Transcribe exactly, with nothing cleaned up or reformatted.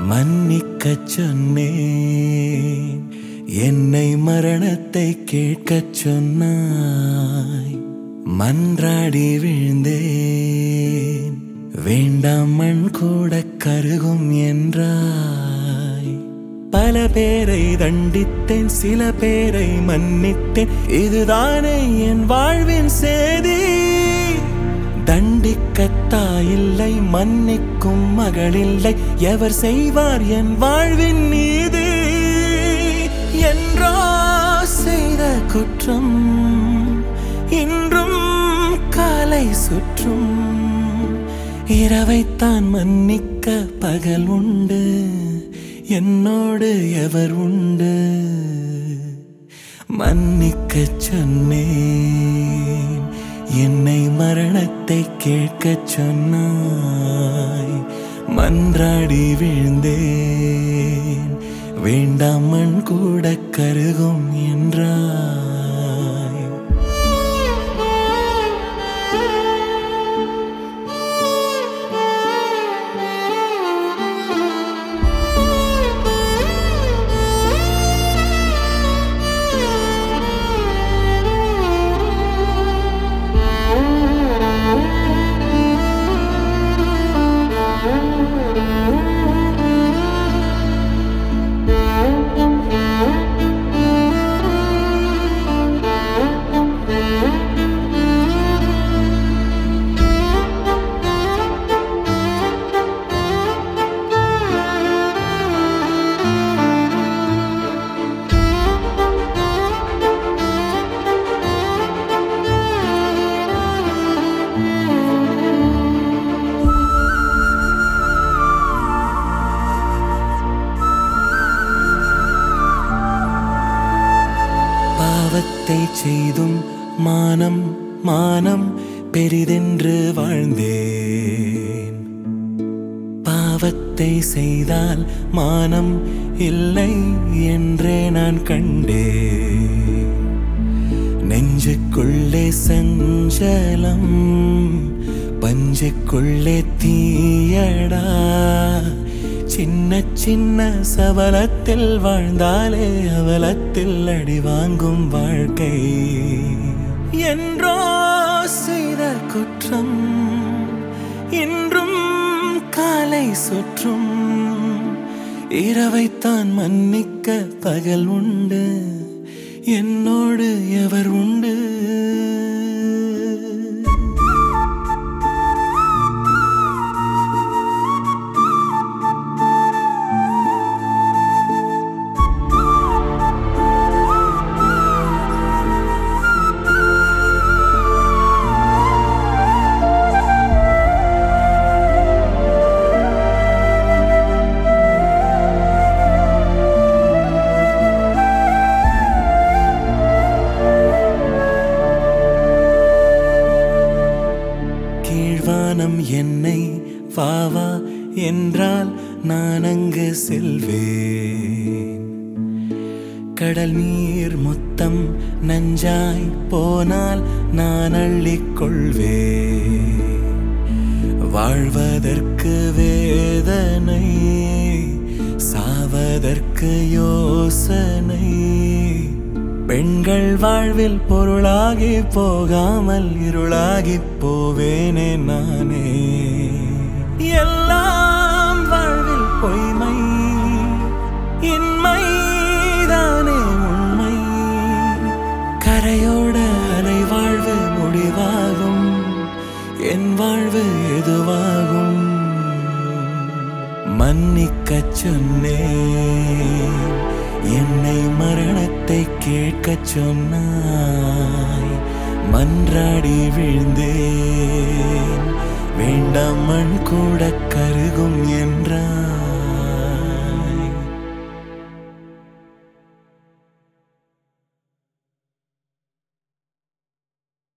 மன்னிக்கச் சொன்னேன், என்னை மரணத்தை கேட்கச் சொன்னாய். மன்றாடி விழுந்தேன், வேண்டாம் மண் கூட கருகும் என்றாய். பல பேரை தண்டித்தேன், சில பேரை மன்னித்தேன், இதுதானே என் வாழ்வின் சேதி. தண்டிக்கத்தாயில்லை, மன்னிக்கும் மகளில்லை, எவர் செய்வார் என் வாழ்வின் நீதி. என்றோ செய்த குற்றம் இன்றும் காலை சுற்றும். இரவைத்தான் மன்னிக்க பகல் உண்டு, என்னோடு எவர் உண்டு. மன்னிக்கச் சொன்னேன், என்னை மரணத்தை கேட்கச் சொன்னாய். மன்றாடி விழுந்தேன், வேண்டாம் மண் கூட கருகும் என்றாய். பாவத்தை செய்தும் மானம் மானம் பெரிதென்று வாழ்ந்தேன். பாவத்தை செய்தால் மானம் இல்லை என்றே நான் கண்டேன். நெஞ்சுக்குள்ளே சஞ்சலம், பஞ்சுக்குள்ளே தீயடா. சின்ன சின்ன சபலத்தில் வாழ்ந்தாலே அவலத்தில் அடி வாங்கும் வாழ்க்கை. என்றோ செய்த குற்றம் இன்றும் காலை சுற்றும். இரவைத்தான் மன்னிக்க பகல் உண்டு, என்னோடு எவர் உண்டு. கீழ்வானம் என்னை வாவா என்றால் நான் அங்கு செல்வேன். கடல் நீர் மொத்தம் நஞ்சாய் போனால் நான் அள்ளிக்கொள்வேன். வாழ்வதற்கு வேதனை, சாவதற்கு யோசனை. பெண்கள் வாழ்வில் பொருளாகி போகாமல் இருளாகி போவேனே நானே. எல்லாம் வாழ்வில் பொய்மை, இன்மைதானே உண்மை. கரையோட அலை வாழ்வு முடிவாகும், என் வாழ்வு எதுவாகும். மன்னிக்கச் சொன்னேன், என்னை மரணத்தை கேட்கச் சொன்னாய். மன்றாடி விழுந்தேன், வேண்டாம் மண் கூட கருகும் என்றாய்.